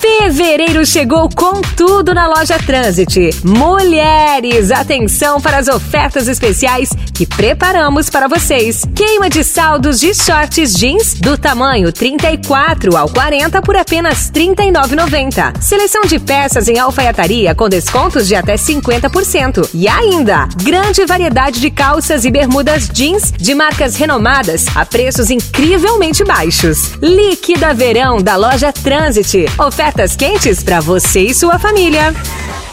Fevereiro chegou com tudo na loja Transit. Mulheres, atenção para as ofertas especiais que preparamos para vocês. Queima de saldos de shorts jeans do tamanho 34 ao 40 por apenas R$ 39,90. Seleção de peças em alfaiataria com descontos de até 50%. E ainda, grande variedade de calças e bermudas jeans de marcas renomadas a preços incrivelmente baixos. Líquida Verão da loja Transit. Ofertas quentes para você e sua família.